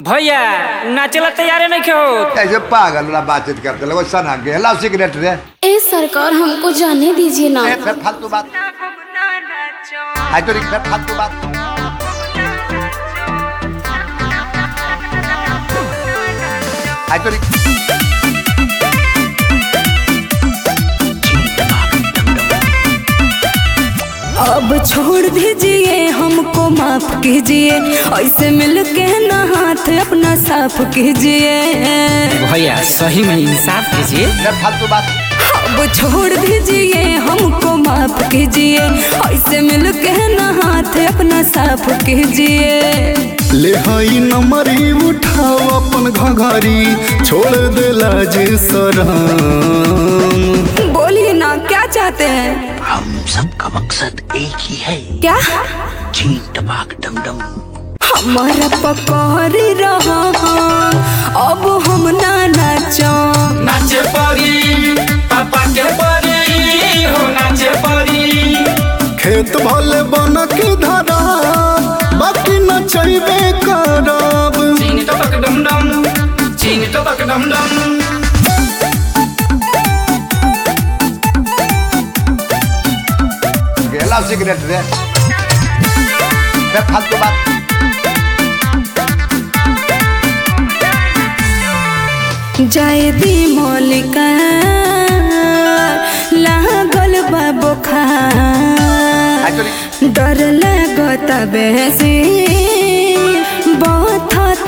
भैया नाचेला तैयार नहीं क्यों ऐसे पागल वाला बातचीत करते लोग सना के लाओ सिगरेट रे। ए सरकार हमको जाने दीजिए ना। फिर फालतू बात आज तो फिर फालतू बात आज तो अब छोड़ दीजिए हमको माफ कीजिए, ऐसे मिल के ना हाथ अपना साफ कीजिए। भैया सही में इंसाफ कीजिए। फिर फालतू बात अब छोड़ दीजिए हमको माफ कीजिए, ऐसे मिल के ना हाथ अपना साफ कीजिए। ले हई नंबरी उठाओ अपन घघरी, छोड़ दे लाज शरम। बोलिए ना क्या चाहते हैं? हम सबका मकसद एक ही है। क्या? चीन टपाक डमडम। हमारा पकड़ रहा अब हम ना नाचो। नाचे परी पापा के परी हो नाचे परी। खेत भले बन के धरा बाकी नचैबे करब। चीन टपक डमडम चीन टपक डमडम। लाओ सिगरेट रे। फिर फालतू बात जाए दी मौलिका लागल बा बुखार, डर लगता बेसी बहुत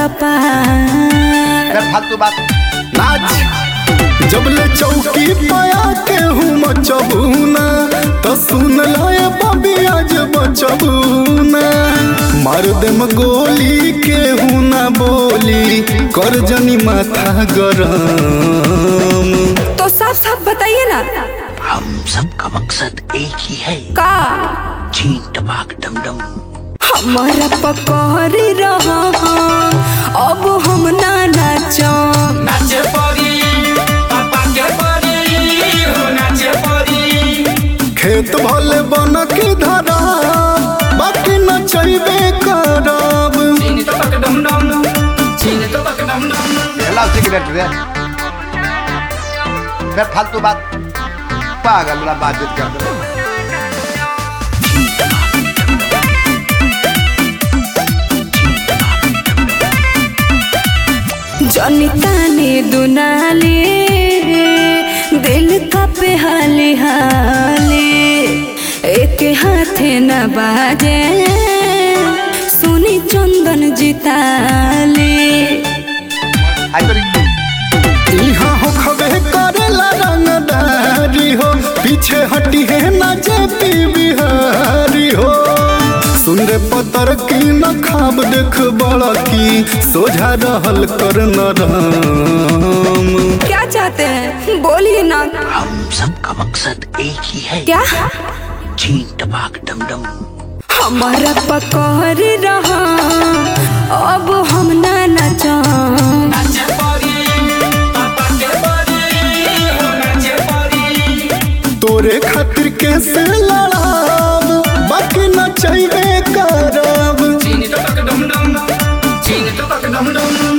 कपार। फिर फालतू बात नाच जब ले चौकी पाया के हूँ मचबूना, तो सुन लाए बबी आज बचबूना। मार दे गोली के हूँ ना बोली, कर जनी माथा गरम। तो साफ साफ बताइए ना। हम सबका मकसद एक ही है। का? चीन टपाक डमडम। हमारा पकड़ रहा अब हम ना नाचो। नाचे परी पापा के परी हो नाचे परी। खेत भले बन के धरा बाकी नचैबे करब। चीन टपक डमडम चीन टपक डमडम। लाओ सिगरेट रे। फिर फालतू बात पागल वाला बातचीत करते लोग। जनिता ने दुनाले दिल का पे हाले हाले, एक हाथे न बाजे सुनी चंदन जिताले। आज तो यहाँ हो खबे करेला रंगदारी हो, पीछे हटी है ना जेपी बिहारी हो। सुन रे पतर की न खाब देख बड़ा की, सोझा रहल कर नरम। क्या चाहते हैं? बोलिए ना। हम सबका मकसद एक ही है। क्या? चीन टपाक डमडम। हमारा पकड़ रहा अब हम ना नाचो। नाचे परी पापा के परी हो नाचे परी। तोरे खातिर कैसे लड़ाब बाकी नचैबे करब। चीन टपक डमडम चीन टपक डमडम।